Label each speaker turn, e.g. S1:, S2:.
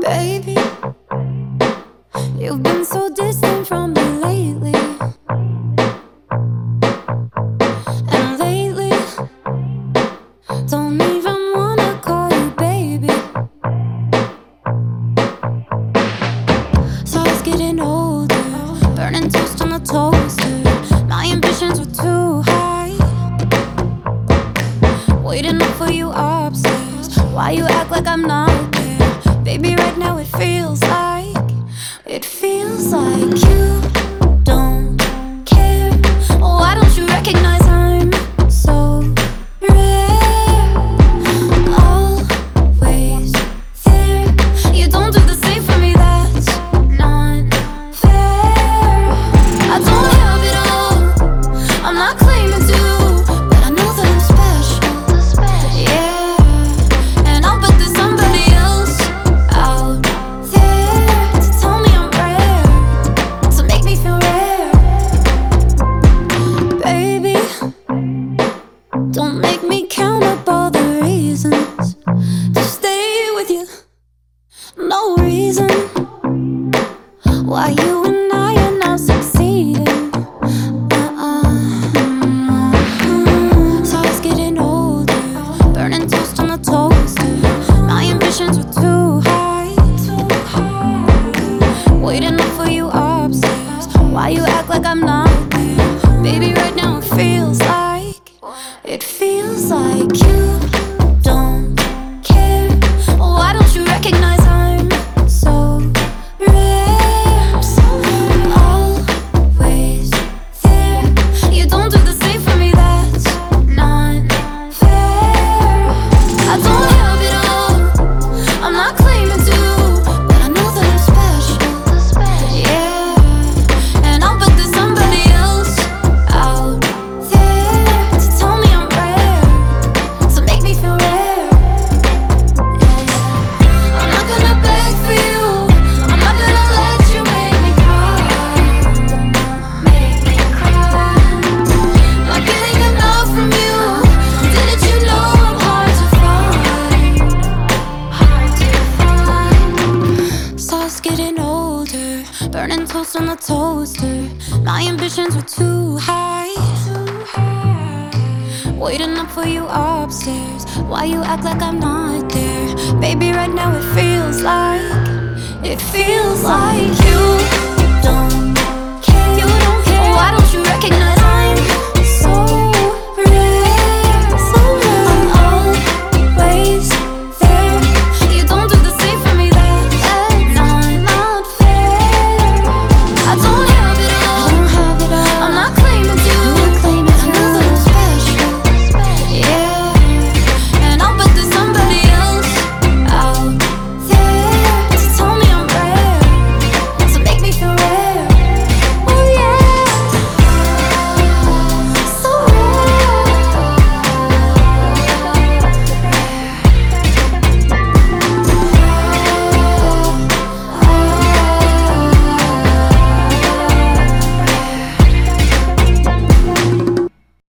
S1: Baby, you've been so distant from me lately. And lately, don't even wanna call you baby. So I was getting older, burning toast on the toaster. My ambitions were too high, waiting up for you upstairs. Why you act like I'm not there? Baby, right now it feels like you don't care. Why don't you recognize I'm so rare? Always there. You don't do the same for me, that's not fair. I don't have it all, I'm not claiming to, but I know that I'm special. Yeah, and I'll bet there's somebody else out there to tell me I'm rare, to make me feel rare. Baby, don't make me count up all the reasons to stay with you. No reason why you and I are not succeeding. So I was getting older, burning toast on the toaster. My ambitions were too high, waiting up for you upstairs. Why you act like I'm not there? Baby, right now it feels like you don't care. Why don't you recognize I'm so rare? Always there. You don't do the same for me, that's not fair. I don't have it all, I'm not claiming to, but I know that I'm special. Yeah, and I'll bet there's somebody else out there to tell me I'm rare, to make me feel rare. I'm not gonna beg for you, I'm not gonna let you make me cry. Not getting enough from you. Didn't you know I'm hard to find? So I was getting older, burning toast on the toaster. My ambitions were too high, waiting up for you upstairs. Why you act like I'm not there? Baby, right now it feels like you don't care. You don't care. Why don't you recognize